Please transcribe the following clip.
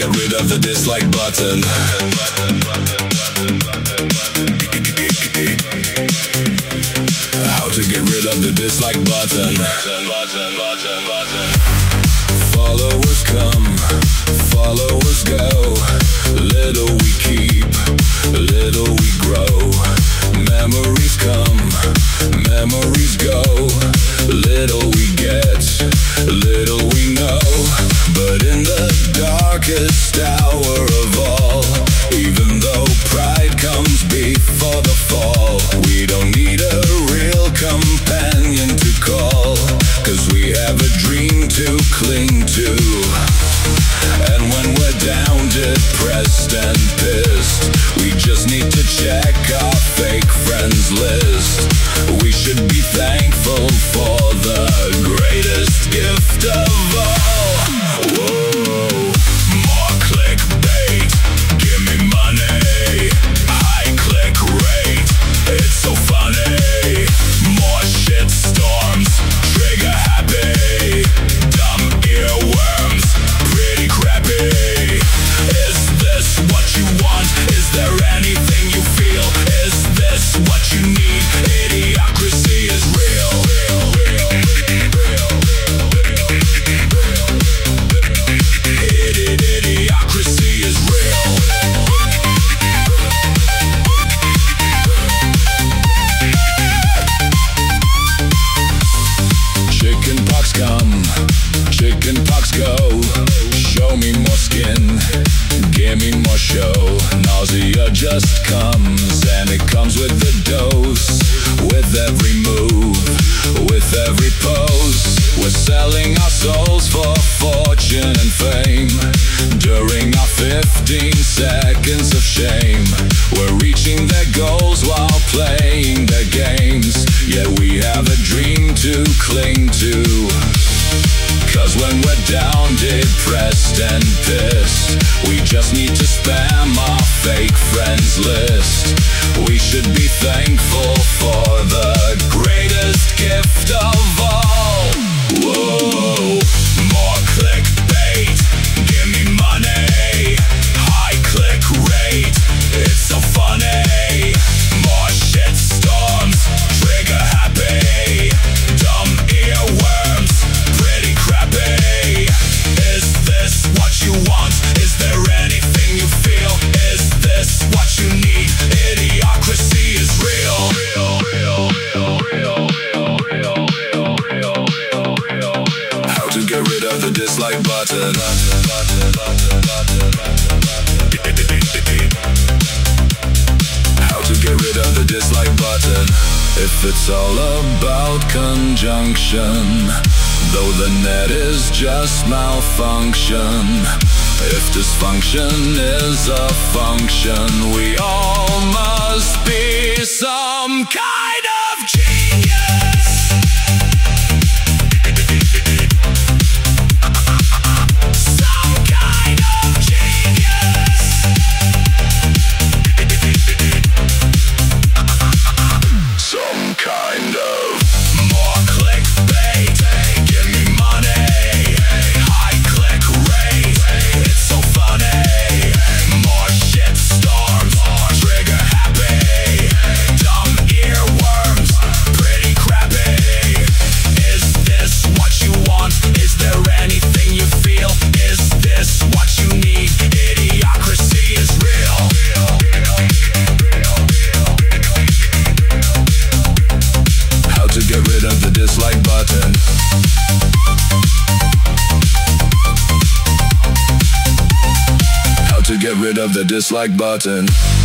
get rid of the dislike button. How to get rid of the dislike button. Followers come, followers go. Little we keep, little we grow. Memories come, memories go. Little we get, little we know. But in the darkest hour of all, even though pride comes before the fall, we don't need a real companion to call, 'cause we have a dream to cling to. And when we're down, depressed and pissed, we just need to check our fake friends list. We should be thankful for the greatest gift of all. Whoa, more clickbait, give me money. High click rate, it's so funny. More shit storms, trigger happy. Dumb earworms, pretty crappy. Is this what you want? Is there anything you feel? Is this what you need? Idiocracy is real. Idiocracy is real. Chicken pox come, chicken pox go. Show me more skin, give me more show. Nausea just comes, and it comes with the dose. With every move, with every pose, we're selling our souls for fortune and fame. During our 15 seconds of shame, we're reaching their goals while playing their games. Yet we have a dream to cling to. 'Cause when we're down, depressed and pissed, we just need to spam our fake friends list. We should be thankful for the greatest gift of all. Whoa, more clickbait, give me money. High click rate, it's so funny. More shit storms, trigger happy. Dumb earworms, pretty crappy. Is this what you want? Is there anything you feel? Is this what you need? Idiocracy is real. How to get rid of the dislike button. How to get rid of the dislike button. If it's all about conjunction, though the net is just malfunction. If dysfunction is a function, we all must be some kind of genius. Some kind of genius. Some kind of more clickbait, give me money. High click rate, it's so funny. More shit storms, trigger happy. Dumb earworms, pretty crappy. Is this what you want? Is there anything you feel? Is this what you need? Idiocracy is real. How to get rid of the dislike button. How to get rid of the dislike button.